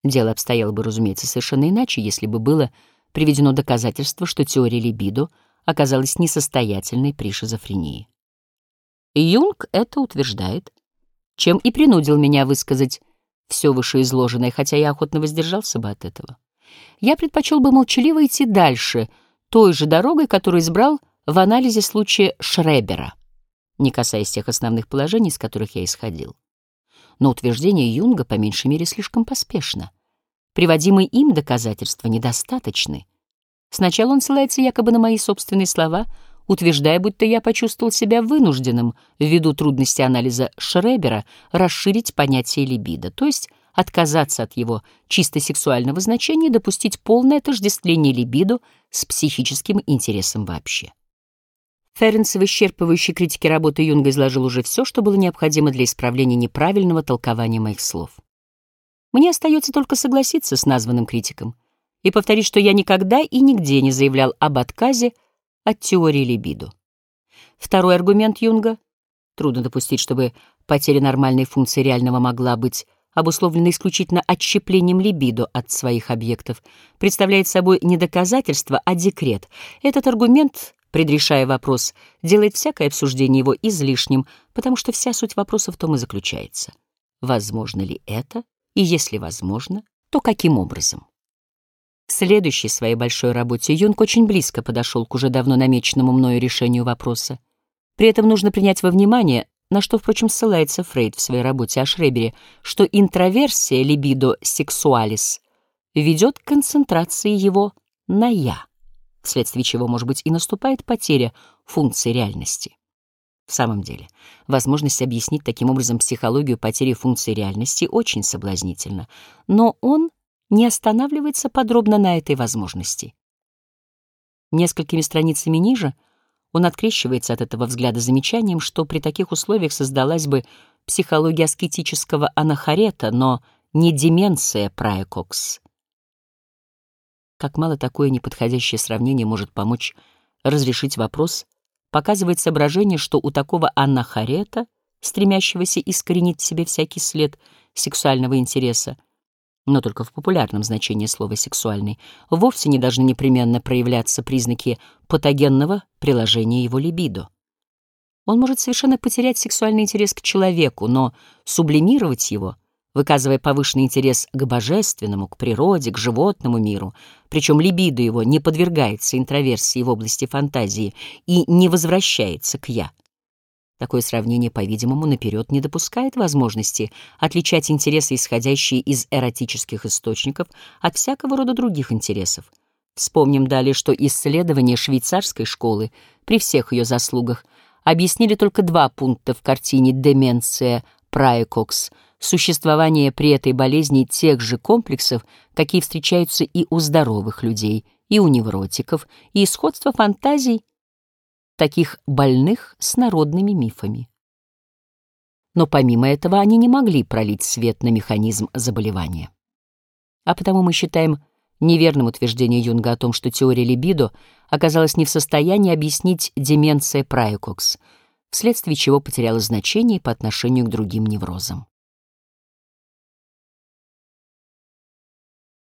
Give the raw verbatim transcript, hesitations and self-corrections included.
Дело обстояло бы, разумеется, совершенно иначе, если бы было приведено доказательство, что теория либидо оказалась несостоятельной при шизофрении. Юнг это утверждает, чем и принудил меня высказать все вышеизложенное, хотя я охотно воздержался бы от этого. Я предпочел бы молчаливо идти дальше, той же дорогой, которую избрал в анализе случая Шребера, не касаясь тех основных положений, из которых я исходил. Но утверждение Юнга, по меньшей мере, слишком поспешно. Приводимые им доказательства недостаточны. Сначала он ссылается якобы на мои собственные слова, утверждая, будто я почувствовал себя вынужденным, ввиду трудности анализа Шребера, расширить понятие либидо, то есть отказаться от его чисто сексуального значения и допустить полное отождествление либидо с психическим интересом вообще. Ференс в исчерпывающей критике работы Юнга изложил уже все, что было необходимо для исправления неправильного толкования моих слов. Мне остается только согласиться с названным критиком и повторить, что я никогда и нигде не заявлял об отказе от теории либидо. Второй аргумент Юнга — трудно допустить, чтобы потеря нормальной функции реального могла быть обусловлена исключительно отщеплением либидо от своих объектов, представляет собой не доказательство, а декрет. Этот аргумент, предрешая вопрос, делает всякое обсуждение его излишним, потому что вся суть вопроса в том и заключается: возможно ли это, и если возможно, то каким образом? В следующей своей большой работе Юнг очень близко подошел к уже давно намеченному мною решению вопроса. При этом нужно принять во внимание, на что, впрочем, ссылается Фрейд в своей работе о Шребере, что интроверсия либидо сексуалис ведет к концентрации его на «я», вследствие чего, может быть, и наступает потеря функции реальности. В самом деле, возможность объяснить таким образом психологию потери функции реальности очень соблазнительна, но он не останавливается подробно на этой возможности. Несколькими страницами ниже он открещивается от этого взгляда замечанием, что при таких условиях создалась бы психология аскетического анахарета, но не деменция праекокс. Как мало такое неподходящее сравнение может помочь разрешить вопрос, показывает соображение, что у такого анахарета, стремящегося искоренить в себе всякий след сексуального интереса, но только в популярном значении слова «сексуальный», вовсе не должны непременно проявляться признаки патогенного приложения его либидо. Он может совершенно потерять сексуальный интерес к человеку, но сублимировать его, выказывая повышенный интерес к божественному, к природе, к животному миру, причем либидо его не подвергается интроверсии в области фантазии и не возвращается к «я». Такое сравнение, по-видимому, наперед не допускает возможности отличать интересы, исходящие из эротических источников, от всякого рода других интересов. Вспомним далее, что исследования швейцарской школы, при всех ее заслугах, объяснили только два пункта в картине «Деменция праекокс» — существование при этой болезни тех же комплексов, какие встречаются и у здоровых людей, и у невротиков, и сходство фантазий таких больных с народными мифами. Но помимо этого они не могли пролить свет на механизм заболевания. А потому мы считаем неверным утверждение Юнга о том, что теория либидо оказалась не в состоянии объяснить деменция праекокс, вследствие чего потеряла значение по отношению к другим неврозам.